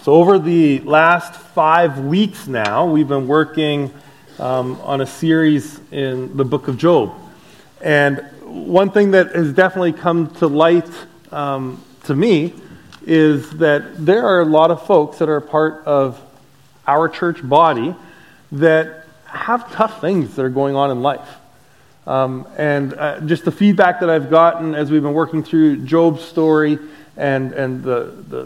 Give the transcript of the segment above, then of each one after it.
So over the last 5 weeks now, we've been working on a series in the book of Job. And one thing that has definitely come to light to me is that there are a lot of folks that are a part of our church body that have tough things that are going on in life. Just the feedback that I've gotten as we've been working through Job's story and the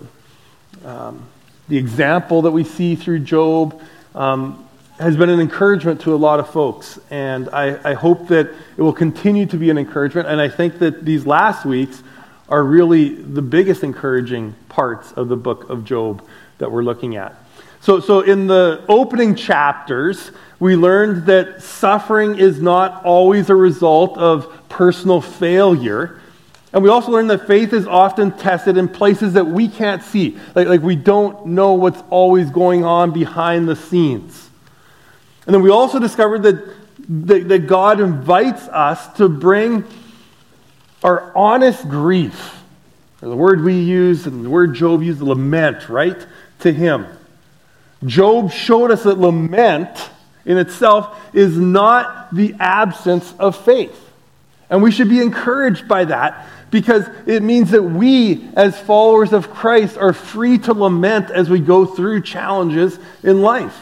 example that we see through Job has been an encouragement to a lot of folks. And I hope that it will continue to be an encouragement. And I think that these last weeks are really the biggest encouraging parts of the book of Job that we're looking at. So in the opening chapters, we learned that suffering is not always a result of personal failure. And we also learned that faith is often tested in places that we can't see. Like we don't know what's always going on behind the scenes. And then we also discovered that God invites us to bring our honest grief, or the word we use and the word Job used, lament, right, to Him. Job showed us that lament in itself is not the absence of faith. And we should be encouraged by that because it means that we, as followers of Christ, are free to lament as we go through challenges in life.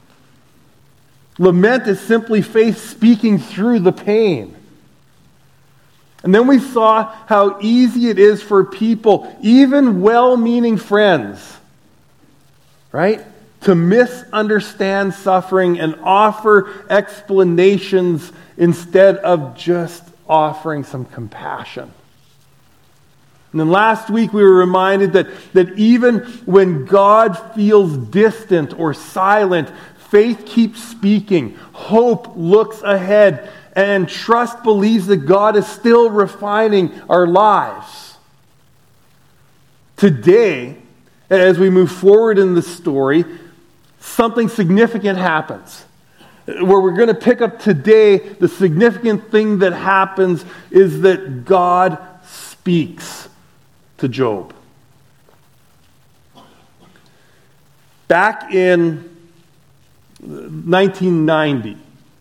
Lament is simply faith speaking through the pain. And then we saw how easy it is for people, even well-meaning friends, right, to misunderstand suffering and offer explanations instead of just offering some compassion. And then last week we were reminded that even when God feels distant or silent, faith keeps speaking, hope looks ahead, and trust believes that God is still refining our lives. Today, as we move forward in the story, something significant happens. Where we're going to pick up today, the significant thing that happens is that God speaks to Job. Back in 1990,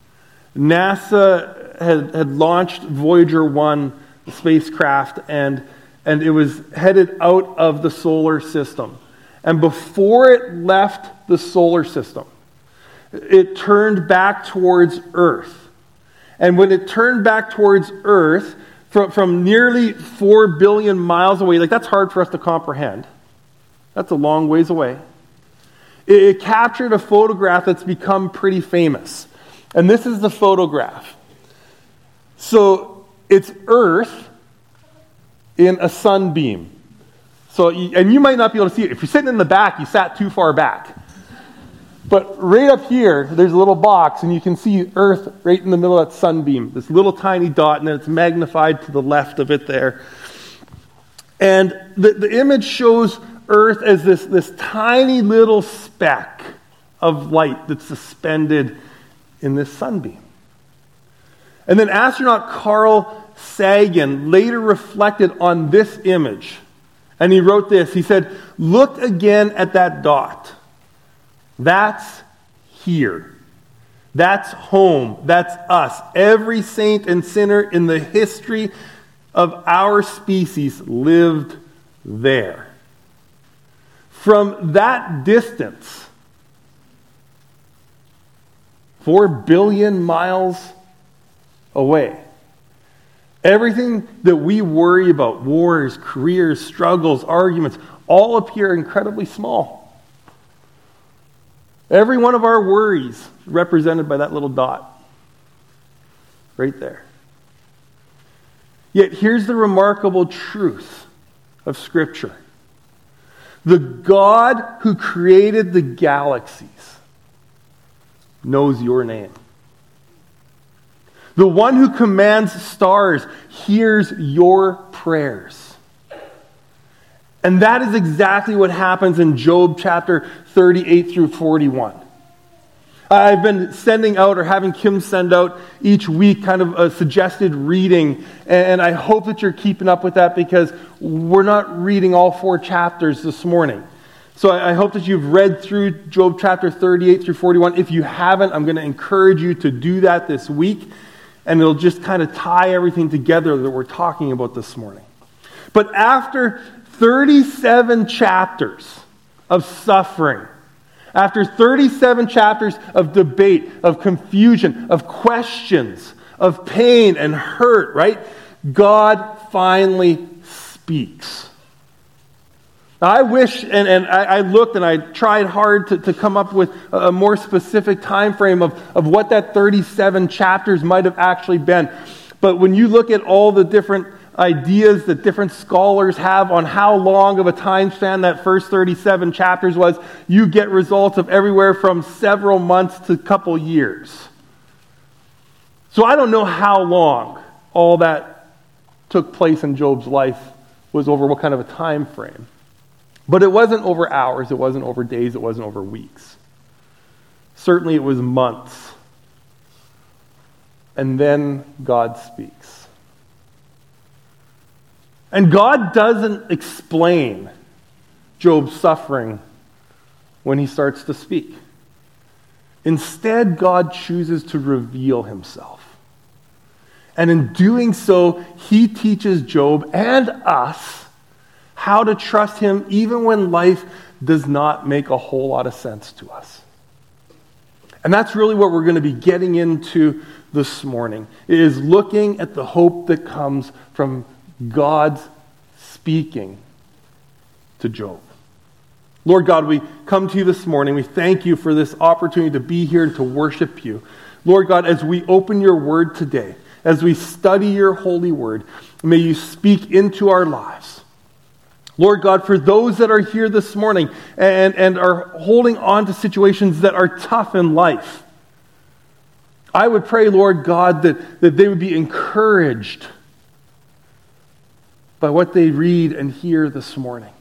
NASA had launched Voyager 1 spacecraft, and it was headed out of the solar system. And before it left the solar system, it turned back towards Earth. And when it turned back towards Earth, from nearly 4 billion miles away, like that's hard for us to comprehend. That's a long ways away. It captured a photograph that's become pretty famous. And this is the photograph. So it's Earth in a sunbeam. And you might not be able to see it. If you're sitting in the back, you sat too far back. But right up here, there's a little box, and you can see Earth right in the middle of that sunbeam. This little tiny dot, and then it's magnified to the left of it there. And the image shows Earth as this tiny little speck of light that's suspended in this sunbeam. And then astronaut Carl Sagan later reflected on this image. And he wrote this. He said, "Look again at that dot. That's here. That's home. That's us. Every saint and sinner in the history of our species lived there." From that distance, 4 billion miles away, everything that we worry about, wars, careers, struggles, arguments, all appear incredibly small. Every one of our worries represented by that little dot. Right there. Yet here's the remarkable truth of Scripture. The God who created the galaxies knows your name. The one who commands stars hears your prayers. And that is exactly what happens in Job chapter 38 through 41. I've been sending out or having Kim send out each week kind of a suggested reading, and I hope that you're keeping up with that because we're not reading all 4 chapters this morning. So I hope that you've read through Job chapter 38 through 41. If you haven't, I'm going to encourage you to do that this week, and it'll just kind of tie everything together that we're talking about this morning. But after 37 chapters of suffering, after 37 chapters of debate, of confusion, of questions, of pain and hurt, right? God finally speaks. Now, I wish, and I looked and I tried hard to come up with a more specific time frame of what that 37 chapters might have actually been. But when you look at all the different ideas that different scholars have on how long of a time span that first 37 chapters was, you get results of everywhere from several months to a couple years. So I don't know how long all that took place in Job's life was over what kind of a time frame. But it wasn't over hours, it wasn't over days, it wasn't over weeks. Certainly it was months. And then God speaks. And God doesn't explain Job's suffering when he starts to speak. Instead, God chooses to reveal himself. And in doing so, he teaches Job and us how to trust him even when life does not make a whole lot of sense to us. And that's really what we're going to be getting into this morning, is looking at the hope that comes from God's speaking to Job. Lord God, we come to you this morning. We thank you for this opportunity to be here and to worship you. Lord God, as we open your word today, as we study your holy word, may you speak into our lives. Lord God, for those that are here this morning and are holding on to situations that are tough in life, I would pray, Lord God, that they would be encouraged by what they read and hear this morning.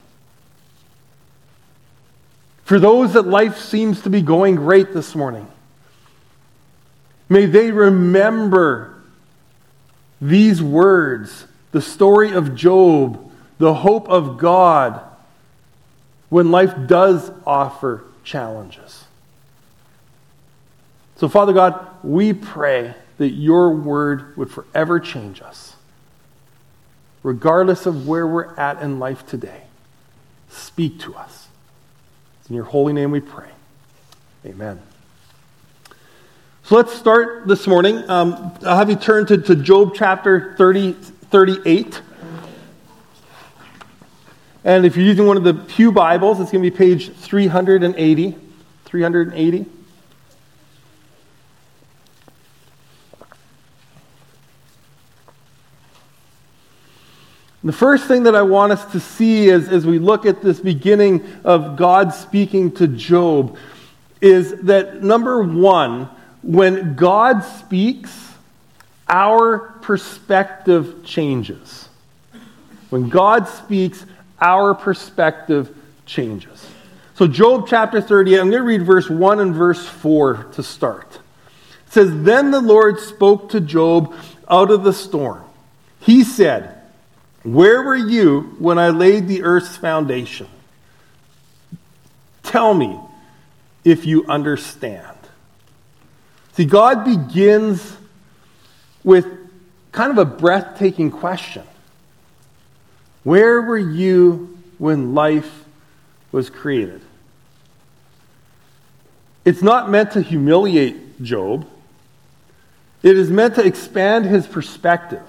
For those that life seems to be going great this morning, may they remember these words, the story of Job, the hope of God, when life does offer challenges. So, Father God, we pray that your word would forever change us, regardless of where we're at in life today. Speak to us. It's in your holy name we pray. Amen. So let's start this morning. I'll have you turn to Job chapter 38. And if you're using one of the Pew Bibles, it's going to be page 380. 380. The first thing that I want us to see as we look at this beginning of God speaking to Job is that, number one, when God speaks, our perspective changes. When God speaks, our perspective changes. So Job chapter 38, I'm going to read verse 1 and verse 4 to start. It says, "Then the Lord spoke to Job out of the storm. He said, 'Where were you when I laid the earth's foundation? Tell me if you understand.'" See, God begins with kind of a breathtaking question. Where were you when life was created? It's not meant to humiliate Job. It is meant to expand his perspective.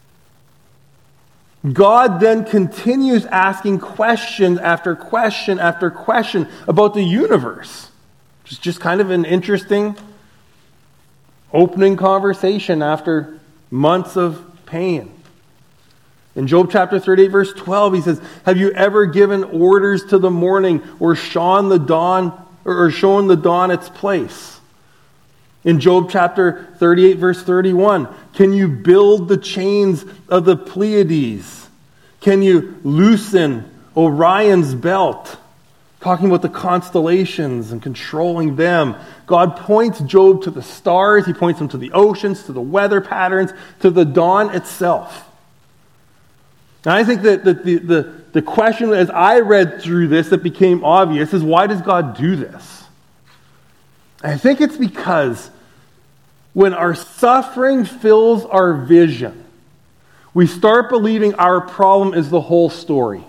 God then continues asking question after question after question about the universe. It's just kind of an interesting opening conversation after months of pain. In Job chapter 38, verse 12, he says, "Have you ever given orders to the morning or shown the dawn its place?" In Job chapter 38, verse 31, "Can you build the chains of the Pleiades? Can you loosen Orion's belt?" Talking about the constellations and controlling them. God points Job to the stars. He points him to the oceans, to the weather patterns, to the dawn itself. And I think that the question, as I read through this, that became obvious is, why does God do this? And I think it's because when our suffering fills our vision, we start believing our problem is the whole story.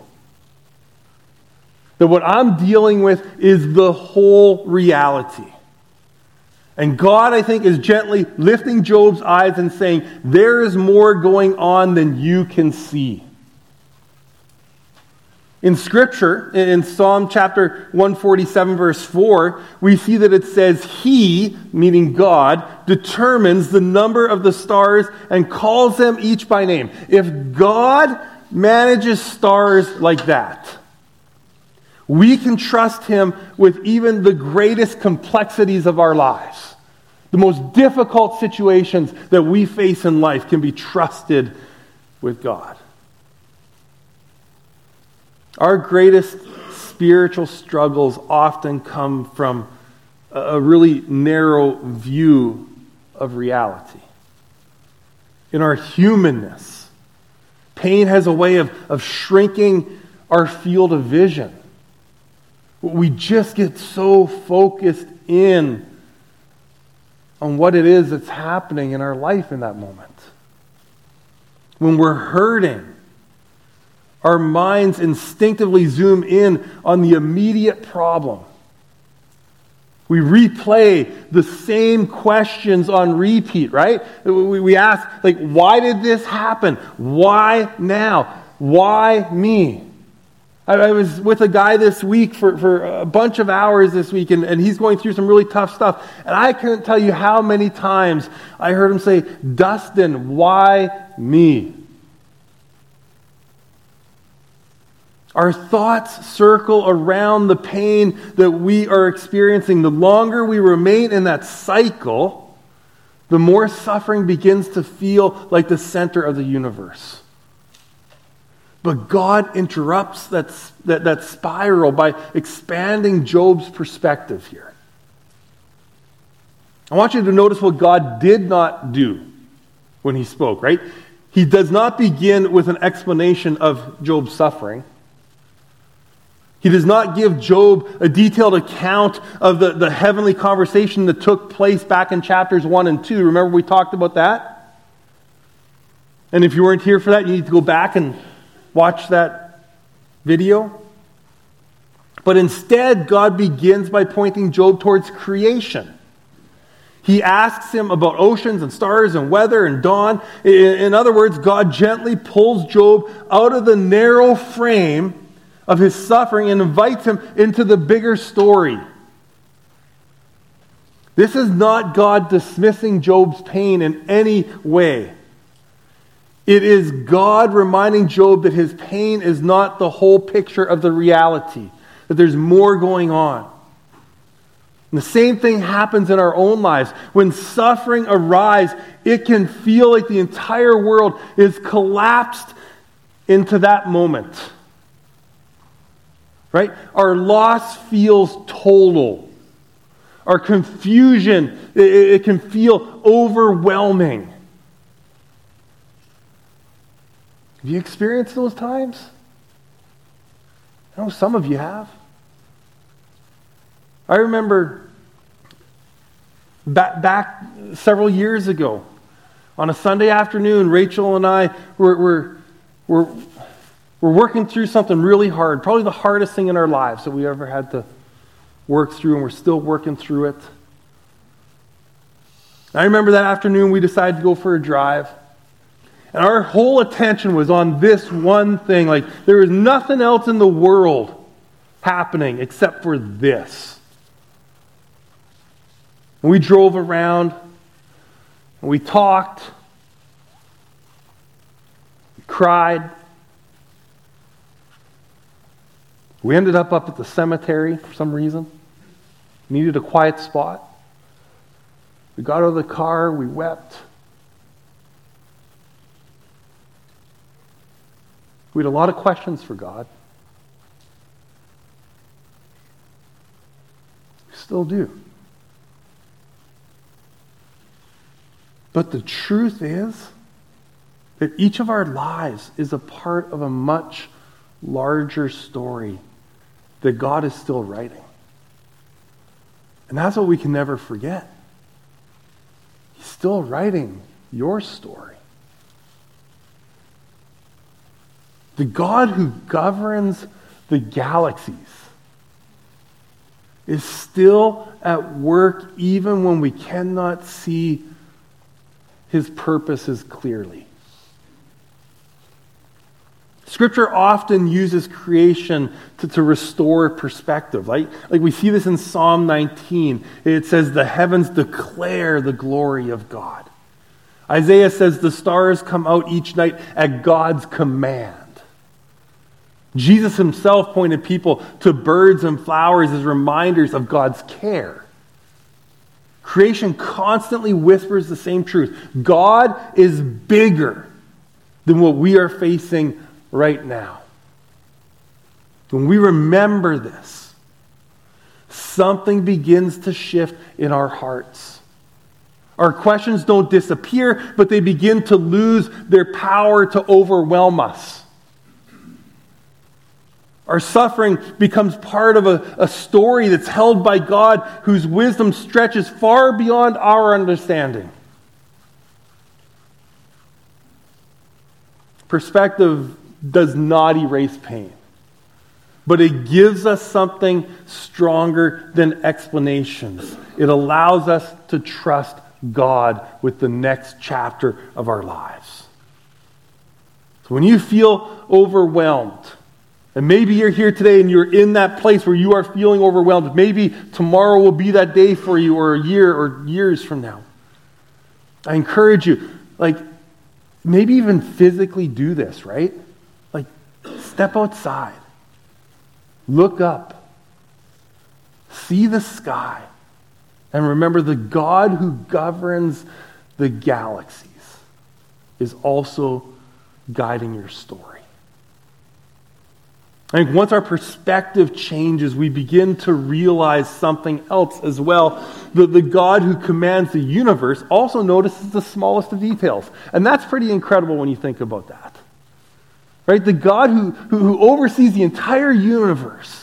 That what I'm dealing with is the whole reality. And God, I think, is gently lifting Job's eyes and saying, there is more going on than you can see. In Scripture, in Psalm chapter 147, verse 4, we see that it says, He, meaning God, determines the number of the stars and calls them each by name. If God manages stars like that, we can trust Him with even the greatest complexities of our lives. The most difficult situations that we face in life can be trusted with God. Our greatest spiritual struggles often come from a really narrow view of reality. In our humanness, pain has a way of shrinking our field of vision. We just get so focused in on what it is that's happening in our life in that moment. When we're hurting, our minds instinctively zoom in on the immediate problem. We replay the same questions on repeat, right? We ask, why did this happen? Why now? Why me? I was with a guy this week for a bunch of hours this week, and he's going through some really tough stuff. And I couldn't tell you how many times I heard him say, Dustin, why me? Our thoughts circle around the pain that we are experiencing. The longer we remain in that cycle, the more suffering begins to feel like the center of the universe. But God interrupts that spiral by expanding Job's perspective here. I want you to notice what God did not do when He spoke, right? He does not begin with an explanation of Job's suffering. He does not give Job a detailed account of the heavenly conversation that took place back in chapters 1 and 2. Remember we talked about that? And if you weren't here for that, you need to go back and watch that video. But instead, God begins by pointing Job towards creation. He asks him about oceans and stars and weather and dawn. In other words, God gently pulls Job out of the narrow frame of his suffering and invites him into the bigger story. This is not God dismissing Job's pain in any way. It is God reminding Job that his pain is not the whole picture of the reality, that there's more going on. And the same thing happens in our own lives. When suffering arrives, it can feel like the entire world is collapsed into that moment. Right? Our loss feels total. Our confusion, it can feel overwhelming. Have you experienced those times? I know some of you have. I remember back several years ago, on a Sunday afternoon, Rachel and I were working through something really hard, probably the hardest thing in our lives that we ever had to work through, and we're still working through it. I remember that afternoon we decided to go for a drive, and our whole attention was on this one thing. There was nothing else in the world happening except for this. And we drove around, and we talked, we cried. We ended up at the cemetery for some reason. Needed a quiet spot. We got out of the car, we wept. We had a lot of questions for God. We still do. But the truth is That each of our lives is a part of a much larger story that God is still writing. And that's what we can never forget. He's still writing your story. The God who governs the galaxies is still at work even when we cannot see his purposes clearly. Scripture often uses creation to restore perspective. Like we see this in Psalm 19. It says, the heavens declare the glory of God. Isaiah says the stars come out each night at God's command. Jesus himself pointed people to birds and flowers as reminders of God's care. Creation constantly whispers the same truth. God is bigger than what we are facing right now. When we remember this, something begins to shift in our hearts. Our questions don't disappear, but they begin to lose their power to overwhelm us. Our suffering becomes part of a story that's held by God, whose wisdom stretches far beyond our understanding. Perspective does not erase pain, but it gives us something stronger than explanations. It allows us to trust God with the next chapter of our lives. So when you feel overwhelmed, and maybe you're here today and you're in that place where you are feeling overwhelmed, maybe tomorrow will be that day for you, or a year or years from now, I encourage you, maybe even physically do this, right? Step outside. Look up. See the sky. And remember, the God who governs the galaxies is also guiding your story. I think once our perspective changes, we begin to realize something else as well. The God who commands the universe also notices the smallest of details. And that's pretty incredible when you think about that. Right? The God who oversees the entire universe,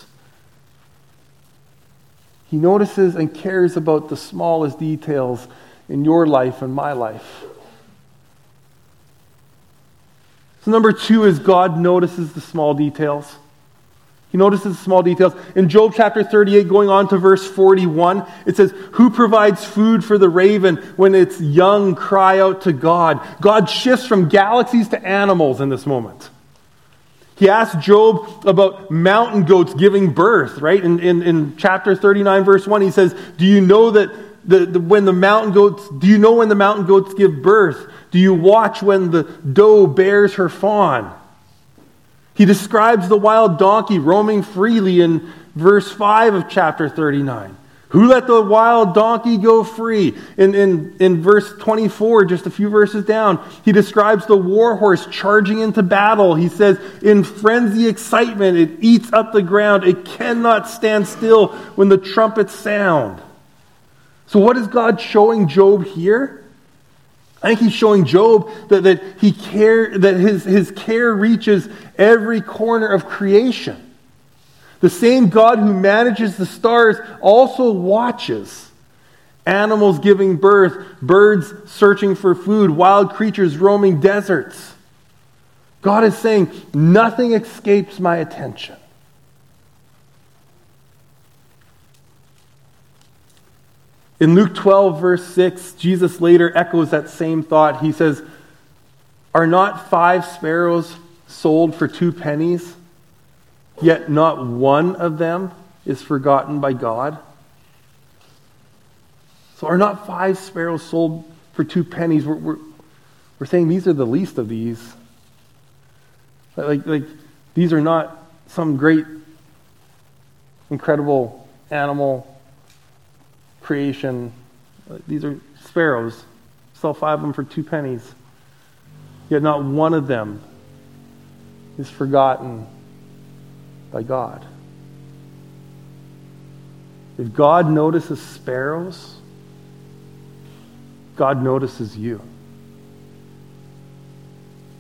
he notices and cares about the smallest details in your life and my life. So number 2 is God notices the small details. He notices the small details. In Job chapter 38, going on to verse 41, it says, who provides food for the raven when its young cry out to God? God shifts from galaxies to animals in this moment. He asked Job about mountain goats giving birth, right? In chapter 39, verse 1, he says, do you know when the mountain goats give birth? Do you watch when the doe bears her fawn? He describes the wild donkey roaming freely in verse 5 of chapter 39. Who let the wild donkey go free? In verse 24, just a few verses down, he describes the war horse charging into battle. He says, in frenzy excitement, it eats up the ground. It cannot stand still when the trumpets sound. So what is God showing Job here? I think he's showing Job that his care reaches every corner of creation. The same God who manages the stars also watches animals giving birth, birds searching for food, wild creatures roaming deserts. God is saying, nothing escapes my attention. In Luke 12, verse 6, Jesus later echoes that same thought. He says, are not 5 sparrows sold for 2 pennies? Yet not one of them is forgotten by God. So are not 5 sparrows sold for 2 pennies? We're saying these are the least of these. Like these are not some great, incredible animal creation. These are sparrows. Sell 5 of them for 2 pennies. Yet not one of them is forgotten by God. If God notices sparrows, God notices you.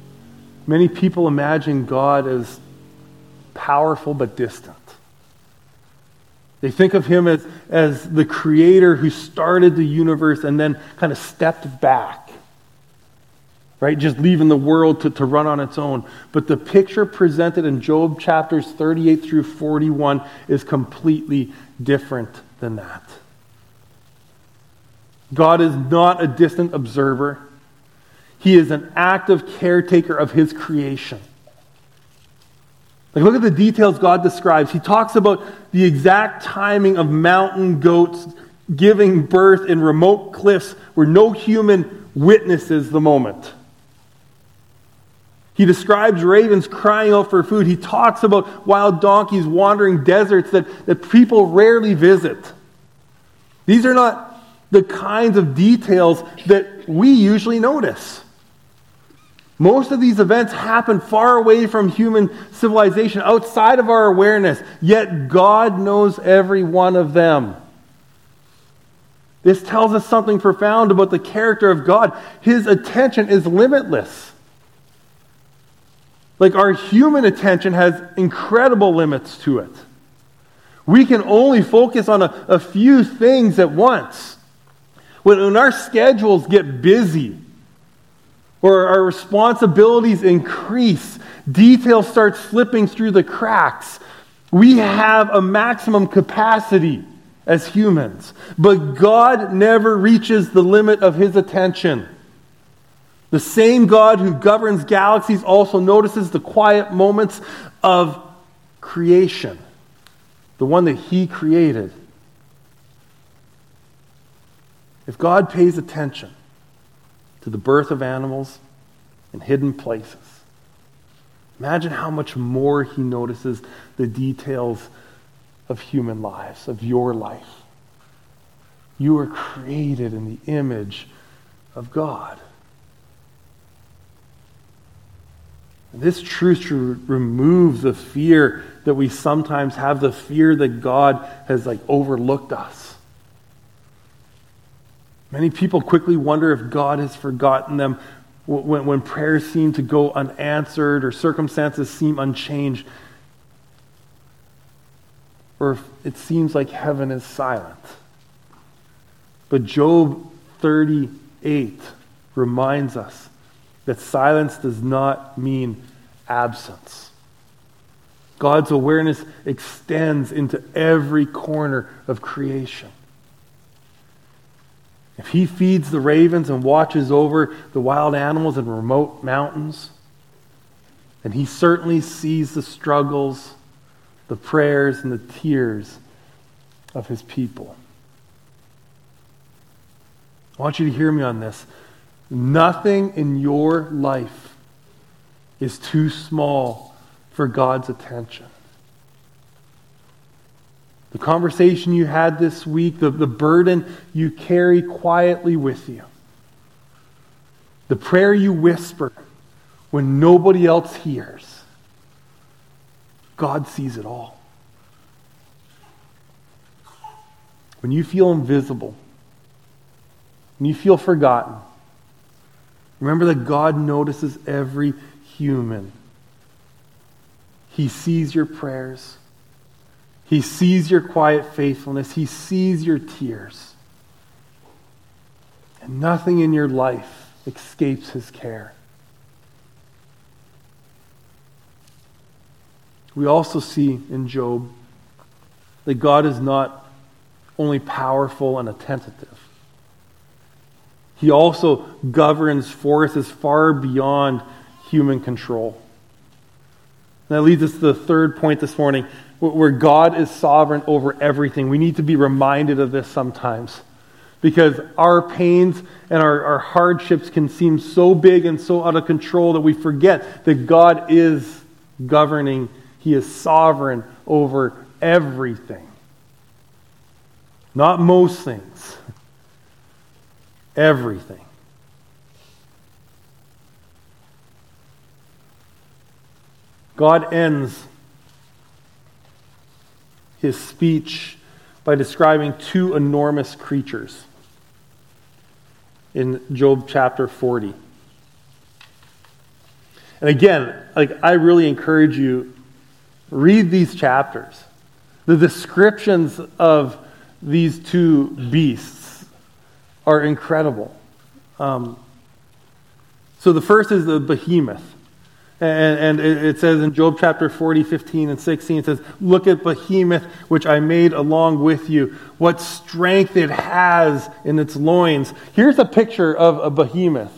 Many people imagine God as powerful but distant. They think of him as the creator who started the universe and then kind of stepped back, right? Just leaving the world to run on its own. But the picture presented in Job chapters 38 through 41 is completely different than that. God is not a distant observer. He is an active caretaker of his creation. Like, look at the details God describes. He talks about the exact timing of mountain goats giving birth in remote cliffs where no human witnesses the moment. He describes ravens crying out for food. He talks about wild donkeys wandering deserts that people rarely visit. These are not the kinds of details that we usually notice. Most of these events happen far away from human civilization, outside of our awareness, yet God knows every one of them. This tells us something profound about the character of God. His attention is limitless. Like, our human attention has incredible limits to it. We can only focus on a few things at once. When our schedules get busy, or our responsibilities increase, details start slipping through the cracks. We have a maximum capacity as humans, but God never reaches the limit of his attention. The same God who governs galaxies also notices the quiet moments of creation, the one that he created. If God pays attention to the birth of animals in hidden places, imagine how much more he notices the details of human lives, of your life. You were created in the image of God. And this truth should remove the fear that we sometimes have, the fear that God has overlooked us. Many people quickly wonder if God has forgotten them when prayers seem to go unanswered or circumstances seem unchanged, or if it seems like heaven is silent. But Job 38 reminds us that silence does not mean absence. God's awareness extends into every corner of creation. If he feeds the ravens and watches over the wild animals in remote mountains, then he certainly sees the struggles, the prayers, and the tears of his people. I want you to hear me on this. Nothing in your life is too small for God's attention. The conversation you had this week, the burden you carry quietly with you, the prayer you whisper when nobody else hears, God sees it all. When you feel invisible, when you feel forgotten, remember that God notices every human. He sees your prayers. He sees your quiet faithfulness. He sees your tears. And nothing in your life escapes his care. We also see in Job that God is not only powerful and attentive. He also governs forces far beyond human control. And that leads us to the third point this morning, where God is sovereign over everything. We need to be reminded of this sometimes, because our pains and our hardships can seem so big and so out of control that we forget that God is governing. He is sovereign over everything. Not most things. Everything. God ends his speech by describing two enormous creatures in Job chapter 40. And again, I really encourage you, read these chapters. The descriptions of these two beasts are incredible. So the first is the behemoth. And it says in Job chapter 40, 15 and 16, it says, "Look at behemoth, which I made along with you. What strength it has in its loins." Here's a picture of a behemoth.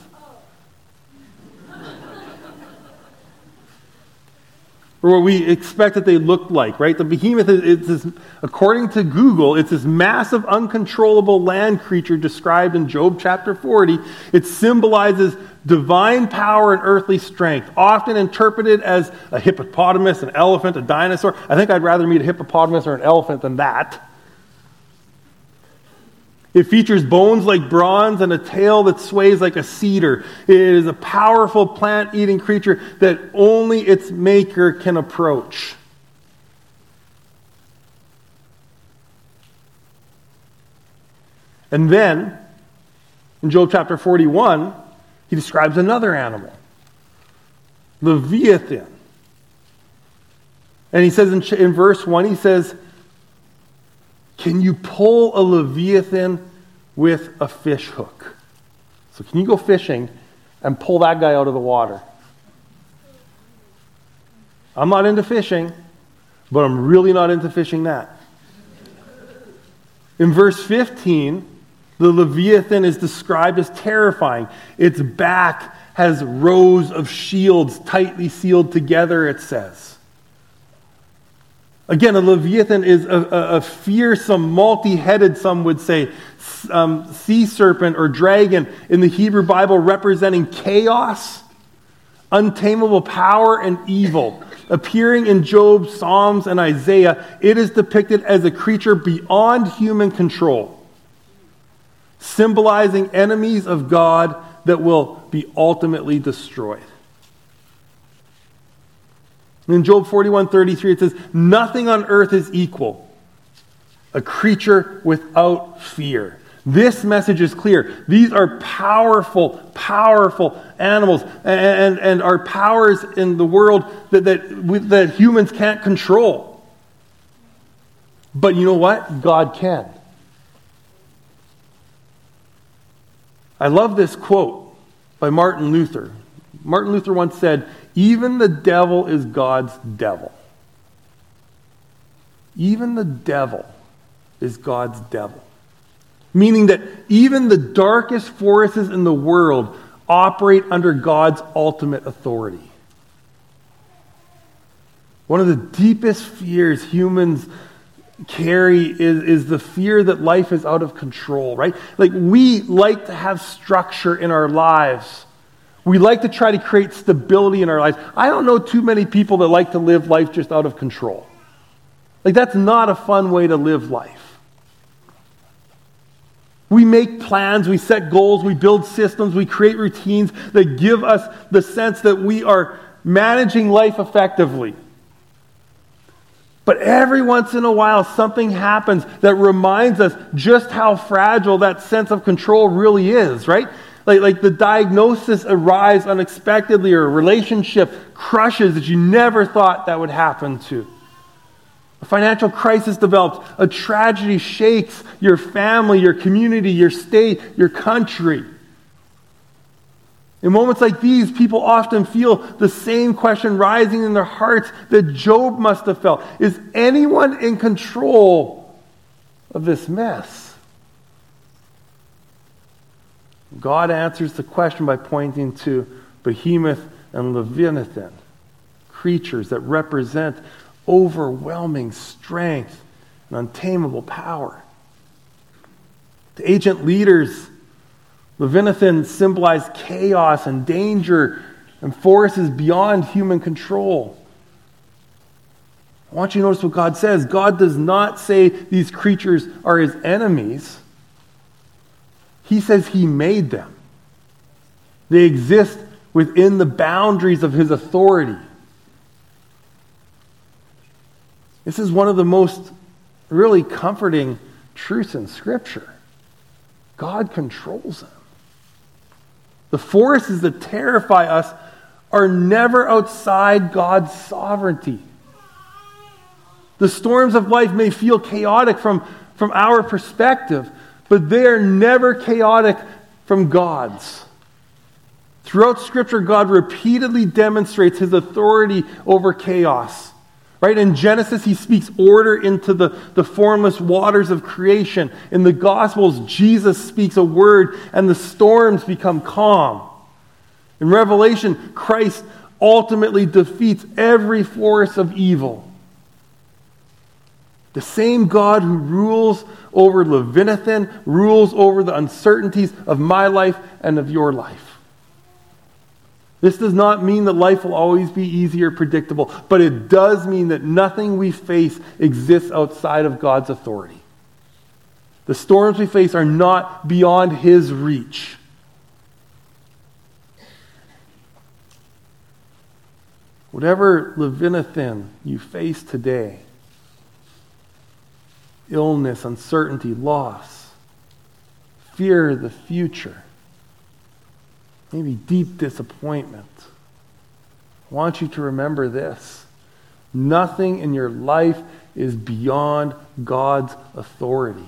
Or what we expect that they look like, right? The behemoth is according to Google, it's this massive, uncontrollable land creature described in Job chapter 40. It symbolizes divine power and earthly strength, often interpreted as a hippopotamus, an elephant, a dinosaur. I think I'd rather meet a hippopotamus or an elephant than that. It features bones like bronze and a tail that sways like a cedar. It is a powerful plant-eating creature that only its maker can approach. And then, in Job chapter 41, he describes another animal, Leviathan. And he says in verse 1, he says, "Can you pull a Leviathan with a fish hook?" So can you go fishing and pull that guy out of the water? I'm not into fishing, but I'm really not into fishing that. In verse 15, the Leviathan is described as terrifying. Its back has rows of shields tightly sealed together, it says. Again, a Leviathan is a fearsome, multi-headed, some would say, sea serpent or dragon in the Hebrew Bible, representing chaos, untamable power, and evil. Appearing in Job, Psalms, and Isaiah, it is depicted as a creature beyond human control, symbolizing enemies of God that will be ultimately destroyed. In Job 41:33, it says, "Nothing on earth is equal. A creature without fear." This message is clear. These are powerful, powerful animals, and are powers in the world that humans can't control. But you know what? God can. I love this quote by Martin Luther. Martin Luther once said, "Even the devil is God's devil." Even the devil is God's devil. Meaning that even the darkest forces in the world operate under God's ultimate authority. One of the deepest fears humans carry is the fear that life is out of control, right? Like, we like to have structure in our lives. We like to try to create stability in our lives. I don't know too many people that like to live life just out of control. Like, that's not a fun way to live life. We make plans, we set goals, we build systems, we create routines that give us the sense that we are managing life effectively. But every once in a while, something happens that reminds us just how fragile that sense of control really is, right? Like the diagnosis arrives unexpectedly, or a relationship crushes that you never thought that would happen to. A financial crisis develops. A tragedy shakes your family, your community, your state, your country. In moments like these, people often feel the same question rising in their hearts that Job must have felt. Is anyone in control of this mess? God answers the question by pointing to Behemoth and Leviathan, creatures that represent overwhelming strength and untamable power. To ancient leaders, Leviathan symbolized chaos and danger and forces beyond human control. I want you to notice what God says. God does not say these creatures are his enemies. He says he made them. They exist within the boundaries of his authority. This is one of the most really comforting truths in Scripture. God controls them. The forces that terrify us are never outside God's sovereignty. The storms of life may feel chaotic from our perspective, but they are never chaotic from God's. Throughout Scripture, God repeatedly demonstrates his authority over chaos. Right? In Genesis, he speaks order into the formless waters of creation. In the Gospels, Jesus speaks a word and the storms become calm. In Revelation, Christ ultimately defeats every force of evil. The same God who rules over Leviathan rules over the uncertainties of my life and of your life. This does not mean that life will always be easy or predictable, but it does mean that nothing we face exists outside of God's authority. The storms we face are not beyond his reach. Whatever Leviathan you face today, illness, uncertainty, loss, fear of the future, maybe deep disappointment, I want you to remember this. Nothing in your life is beyond God's authority.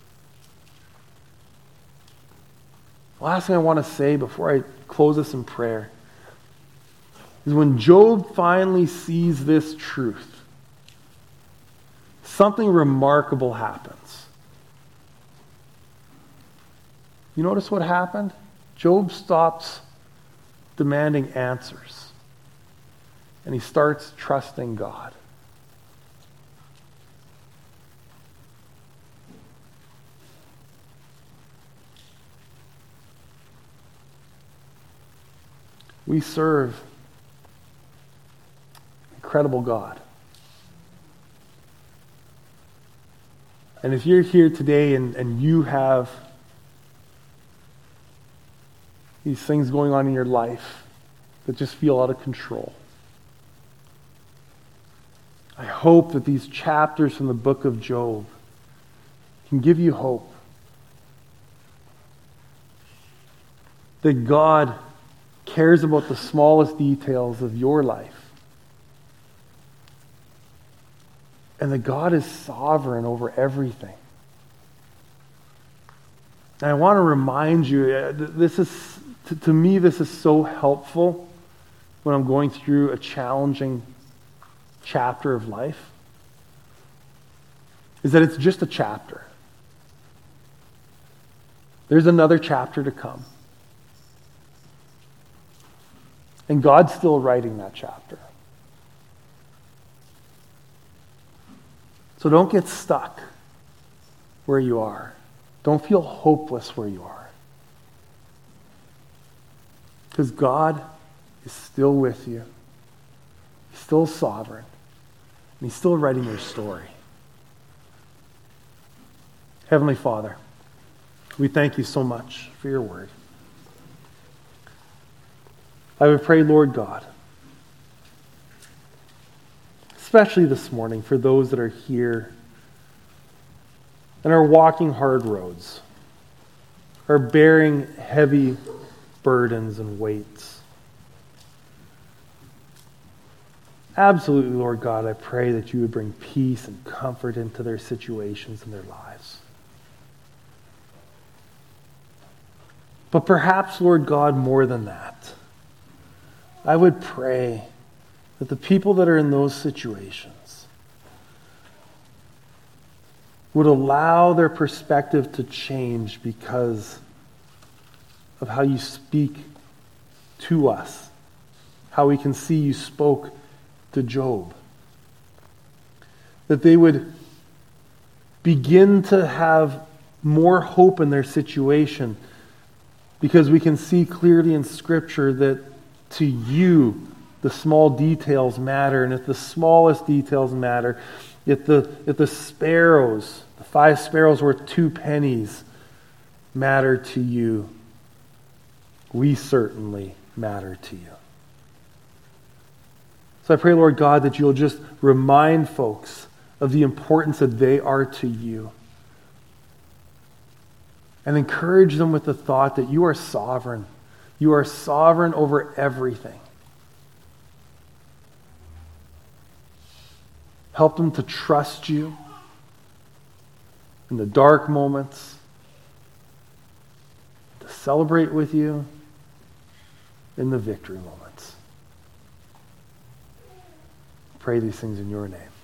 The last thing I want to say before I close this in prayer is when Job finally sees this truth, something remarkable happens. You notice what happened? Job stops demanding answers, and he starts trusting God. We serve an incredible God. And if you're here today and you have these things going on in your life that just feel out of control, I hope that these chapters from the book of Job can give you hope that God cares about the smallest details of your life, and that God is sovereign over everything. And I want to remind you, this is, to me, this is so helpful when I'm going through a challenging chapter of life, is that it's just a chapter. There's another chapter to come. And God's still writing that chapter. So don't get stuck where you are. Don't feel hopeless where you are. Because God is still with you. He's still sovereign. And he's still writing your story. Heavenly Father, we thank you so much for your word. I would pray, Lord God, especially this morning for those that are here and are walking hard roads, are bearing heavy burdens and weights. Absolutely, Lord God, I pray that you would bring peace and comfort into their situations and their lives. But perhaps, Lord God, more than that, I would pray that the people that are in those situations would allow their perspective to change because of how you speak to us, how we can see you spoke to Job. That they would begin to have more hope in their situation because we can see clearly in Scripture that to you, the small details matter, and if the smallest details matter, if the sparrows, the 5 sparrows worth 2 pennies, matter to you, we certainly matter to you. So I pray, Lord God, that you'll just remind folks of the importance that they are to you, and encourage them with the thought that you are sovereign. You are sovereign over everything. Help them to trust you in the dark moments, to celebrate with you in the victory moments. Pray these things in your name.